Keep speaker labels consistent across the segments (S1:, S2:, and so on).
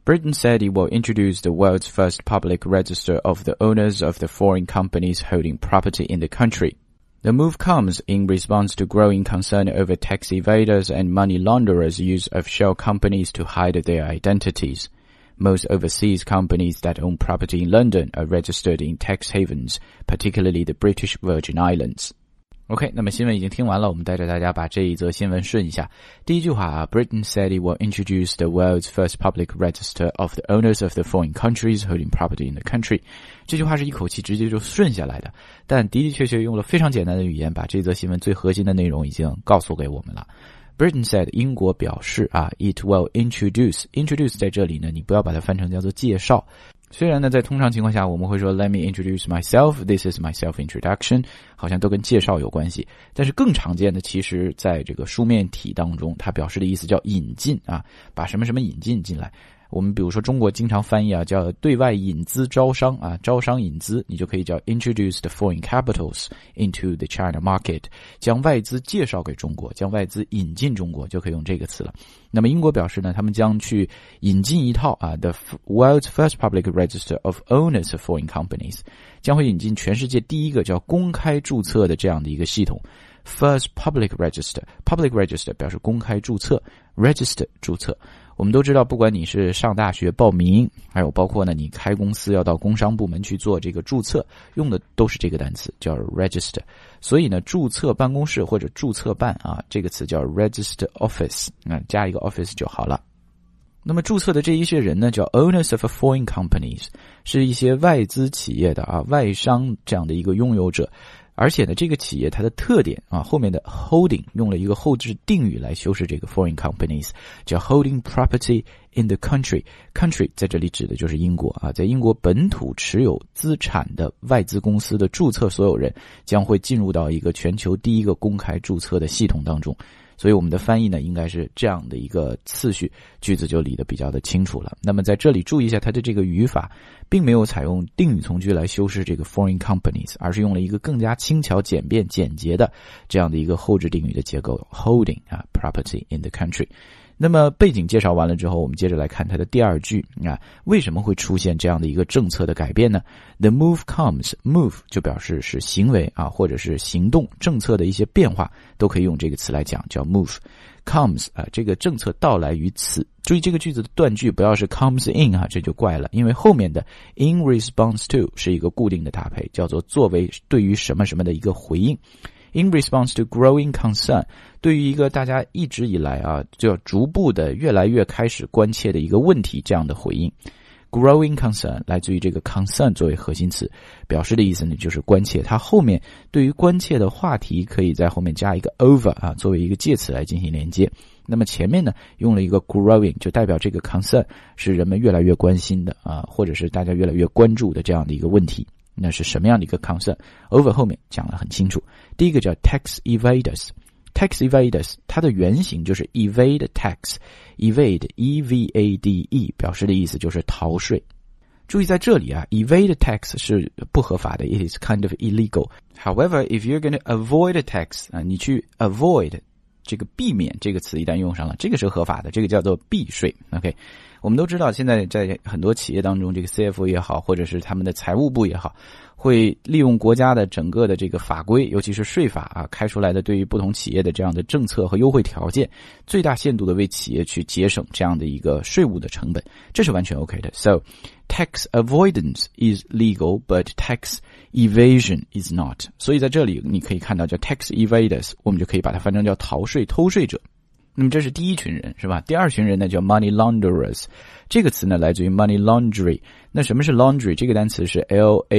S1: Britain said it will introduce the world's first public register of the owners of the foreign companies holding property in the country. The move comes in response to growing concern over tax evaders and money launderers' use of shell companies to hide their identities. Most overseas companies that own property in London are registered in tax havens, particularly the British Virgin Islands.OK， 那么新闻已经听完了，我们带着大家把这一则新闻顺一下。第一句话啊 ，Britain said it will introduce the world's first public register of the owners of the foreign countries holding property in the country。这句话是一口气直接就顺下来的，但的的确确用了非常简单的语言，把这则新闻最核心的内容已经告诉给我们了。Britain said 英国表示啊 ，it will introduce 在这里呢，你不要把它翻成叫做介绍。虽然呢，在通常情况下我们会说 Let me introduce myself, this is my self-introduction， 好像都跟介绍有关系，但是更常见的其实在这个书面体当中，它表示的意思叫引进啊，把什么什么引进进来。我们比如说中国经常翻译啊，叫对外引资招商啊，招商引资，你就可以叫 introduce the foreign capitals into the China market， 将外资介绍给中国，将外资引进中国，就可以用这个词了。那么英国表示呢，他们将去引进一套啊 the world's first public register of owners of foreign companies， 将会引进全世界第一个叫公开注册的这样的一个系统。First public register 表示公开注册 ，register 注册。我们都知道，不管你是上大学报名，还有包括呢，你开公司要到工商部门去做这个注册，用的都是这个单词，叫 register。所以呢，注册办公室或者注册办啊，这个词叫 register office， 加一个 office 就好了。那么注册的这一些人呢，叫 owners of foreign companies， 是一些外资企业的啊外商这样的一个拥有者。而且呢，这个企业它的特点啊，后面的 holding 用了一个后置定语来修饰这个 foreign companies， 叫 holding property in the country 在这里指的就是英国啊，在英国本土持有资产的外资公司的注册所有人将会进入到一个全球第一个公开注册的系统当中。所以我们的翻译呢，应该是这样的一个次序，句子就理得比较的清楚了。那么在这里注意一下它的这个语法，并没有采用定语从句来修饰这个 foreign companies， 而是用了一个更加轻巧、简便、简洁的这样的一个后置定语的结构 holding 啊 property in the country。那么背景介绍完了之后，我们接着来看它的第二句啊，为什么会出现这样的一个政策的改变呢？ The move comes， move 就表示是行为啊，或者是行动，政策的一些变化都可以用这个词来讲，叫 move。 comes 啊，这个政策到来于此。注意这个句子的断句不要是 comes in 啊，这就怪了，因为后面的 in response to 是一个固定的搭配，叫做作为对于什么什么的一个回应。In response to growing concern， 对于一个大家一直以来啊，就要逐步的越来越开始关切的一个问题，这样的回应。Growing concern 来自于这个 concern 作为核心词，表示的意思呢就是关切。它后面对于关切的话题可以在后面加一个 over 啊，作为一个介词来进行连接。那么前面呢用了一个 growing， 就代表这个 concern 是人们越来越关心的啊，或者是大家越来越关注的这样的一个问题。那是什么样的一个 concern？ over 后面讲得很清楚。第一个叫 tax evaders。Tax evaders 它的原型就是 evade tax， evade E-V-A-D-E 表示的意思就是逃税。注意在这里啊 evade tax 是不合法的 ，it is kind of illegal. However, if you're going to avoid a tax 啊，你去 avoid 这个避免这个词一旦用上了，这个是合法的，这个叫做避税。OK， 我们都知道现在在很多企业当中，这个 CFO 也好，或者是他们的财务部也好，会利用国家的整个的这个法规，尤其是税法啊开出来的对于不同企业的这样的政策和优惠条件，最大限度的为企业去节省这样的一个税务的成本，这是完全 OK 的。So tax avoidance is legal, but tax evasion is not. 所以在这里你可以看到叫 tax evaders， 我们就可以把它翻成叫逃税偷税者。那么这是第一群人，是吧？第二群人呢叫 money launderers， 这个词呢来自于 money laundry。那什么是 laundry？ 这个单词是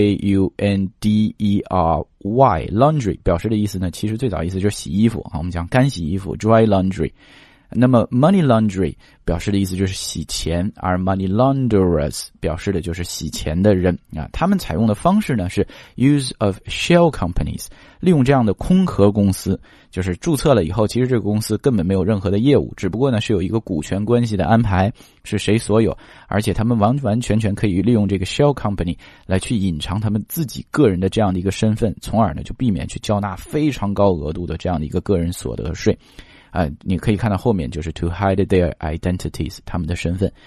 S1: L-A-U-N-D-E-R-Y， laundry 表示的意思呢，其实最早意思就是洗衣服啊，我们讲干洗衣服 dry laundry。那么 money laundry 表示的意思就是洗钱，而 money launderers 表示的就是洗钱的人啊。他们采用的方式呢是 use of shell companies， 利用这样的空壳公司，就是注册了以后，其实这个公司根本没有任何的业务，只不过呢是有一个股权关系的安排，是谁所有，而且他们完完全全可以利用这个 shell company 来去隐藏他们自己个人的这样的一个身份，从而呢就避免去交纳非常高额度的这样的一个个人所得税。你可以看到后面就是 to hide their identities， 他们的身份。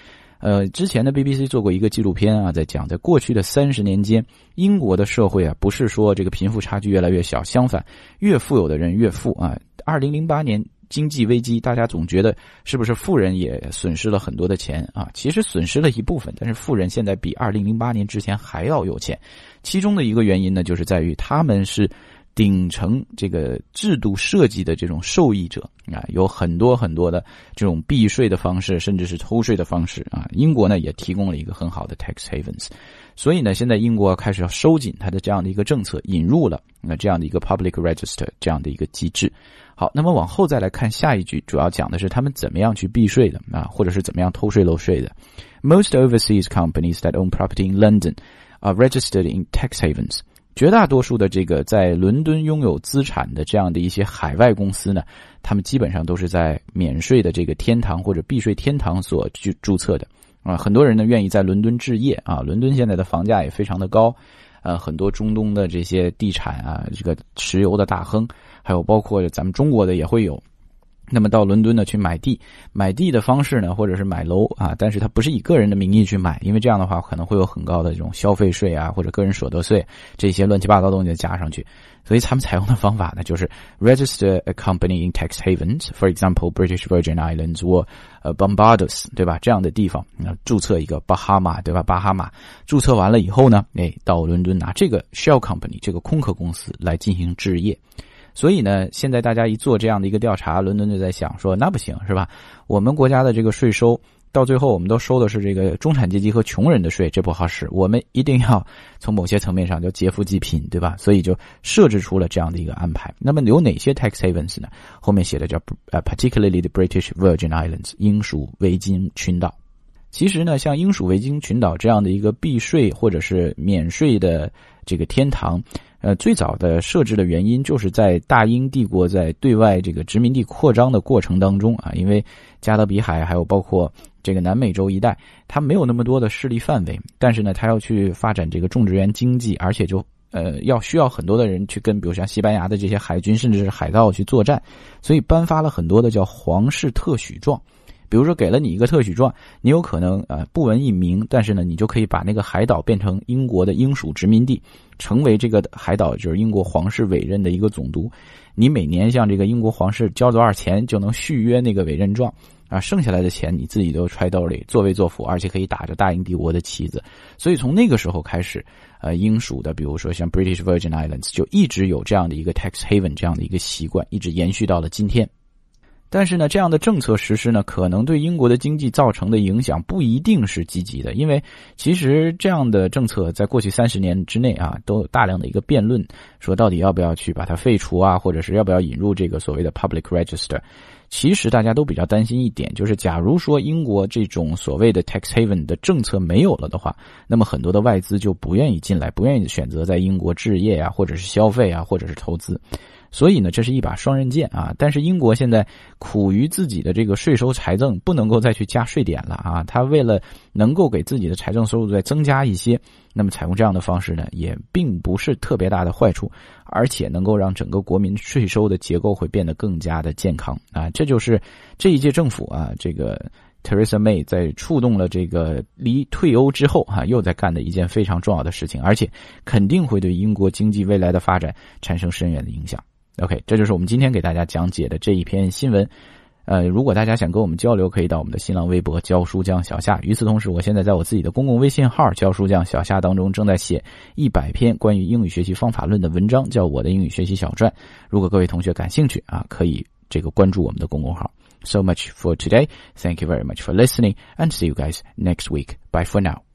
S1: 之前的 BBC 做过一个纪录片啊，在讲在过去的30年间，英国的社会啊，不是说这个贫富差距越来越小，相反，越富有的人越富啊。2008年经济危机，大家总觉得是不是富人也损失了很多的钱啊？其实损失了一部分，但是富人现在比2008年之前还要有钱。其中的一个原因呢，就是在于他们是顶层这个制度设计的这种受益者啊，有很多很多的这种避税的方式，甚至是偷税的方式啊。英国呢也提供了一个很好的 tax havens， 所以呢，现在英国开始要收紧它的这样的一个政策，引入了这样的一个 public register 这样的一个机制。好，那么往后再来看下一句，主要讲的是他们怎么样去避税的啊，或者是怎么样偷税漏税的。Most overseas companies that own property in London are registered in tax havens。绝大多数的这个在伦敦拥有资产的这样的一些海外公司呢，他们基本上都是在免税的这个天堂或者避税天堂所注册的啊。很多人呢愿意在伦敦置业啊，伦敦现在的房价也非常的高，很多中东的这些地产啊，这个石油的大亨，还有包括咱们中国的也会有。那么到伦敦呢去买地的方式呢，或者是买楼啊，但是它不是以个人的名义去买，因为这样的话可能会有很高的这种消费税啊，或者个人所得税这些乱七八糟东西加上去，所以他们采用的方法呢，就是 register a company in tax havens, for example British Virgin Islands or Barbados， 对吧？这样的地方注册一个巴哈马，对吧？巴哈马注册完了以后呢，到伦敦拿这个 shell company 这个空壳公司来进行置业。所以呢，现在大家一做这样的一个调查，伦敦就在想说，那不行是吧？我们国家的这个税收到最后我们都收的是这个中产阶级和穷人的税，这不好使，我们一定要从某些层面上就劫富济贫，对吧？所以就设置出了这样的一个安排。那么有哪些 tax havens 呢？后面写的叫particularly the British Virgin Islands， 英属维京群岛。其实呢，像英属维京群岛这样的一个避税或者是免税的这个天堂，最早的设置的原因就是在大英帝国在对外这个殖民地扩张的过程当中啊，因为加勒比海还有包括这个南美洲一带，它没有那么多的势力范围，但是呢，它要去发展这个种植园经济，而且就需要很多的人去跟比如像西班牙的这些海军甚至是海盗去作战，所以颁发了很多的叫皇室特许状。比如说给了你一个特许状，你有可能不闻一名，但是呢你就可以把那个海岛变成英国的英属殖民地，成为这个海岛就是英国皇室委任的一个总督。你每年向这个英国皇室交多少钱就能续约那个委任状啊，剩下来的钱你自己都揣兜里作威作福，而且可以打着大英帝国的旗子。所以从那个时候开始英属的比如说像 British Virgin Islands 就一直有这样的一个 tax haven 这样的一个习惯，一直延续到了今天。但是呢，这样的政策实施呢，可能对英国的经济造成的影响不一定是积极的，因为其实这样的政策在过去30年之内啊，都有大量的一个辩论，说到底要不要去把它废除啊，或者是要不要引入这个所谓的 public register。其实大家都比较担心一点，就是假如说英国这种所谓的 tax haven 的政策没有了的话，那么很多的外资就不愿意进来，不愿意选择在英国置业啊，或者是消费啊，或者是投资。所以呢，这是一把双刃剑啊！但是英国现在苦于自己的这个税收财政不能够再去加税点了啊，他为了能够给自己的财政收入再增加一些，那么采用这样的方式呢，也并不是特别大的坏处，而且能够让整个国民税收的结构会变得更加的健康啊！这就是这一届政府啊，这个 Theresa May 在触动了这个离退欧之后啊，又在干的一件非常重要的事情，而且肯定会对英国经济未来的发展产生深远的影响。OK， 这就是我们今天给大家讲解的这一篇新闻。如果大家想跟我们交流，可以到我们的新浪微博教书匠小夏。与此同时，我现在在我自己的公共微信号教书匠小夏当中正在写100篇关于英语学习方法论的文章，叫我的英语学习小传。如果各位同学感兴趣啊，可以这个关注我们的公众号。So much for today. Thank you very much for listening and see you guys next week. Bye for now.